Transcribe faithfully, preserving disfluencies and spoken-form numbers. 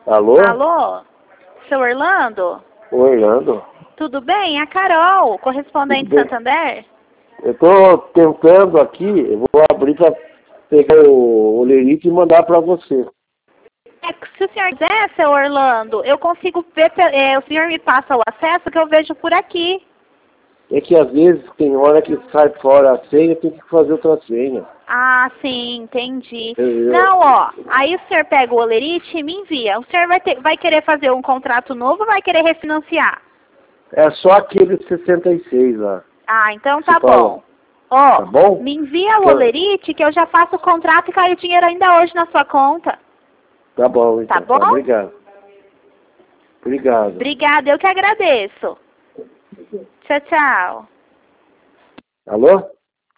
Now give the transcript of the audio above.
Alô? Alô? Seu Orlando? Orlando? Tudo bem? É a Carol, correspondente de Santander? Eu tô tentando aqui, eu vou abrir para pegar o olerite e mandar para você. É, se o senhor quiser, seu Orlando, eu consigo ver, é, o senhor me passa o acesso que eu vejo por aqui. É que às vezes tem hora que sai fora a senha, tem que fazer outra senha. Ah, sim, entendi. Entendeu? Não, ó, aí o senhor pega o olerite e me envia. O senhor vai, ter, vai querer fazer um contrato novo ou vai querer refinanciar? É só aquele sessenta e seis lá. Ah, então tá Você bom. fala. Ó, Tá bom? me envia o Então, olerite que eu já faço o contrato e cai o dinheiro ainda hoje na sua conta. tá bom, então. Tá bom? Tá, obrigado. Obrigado. Obrigada, eu que agradeço. Tchau, tchau. Alô?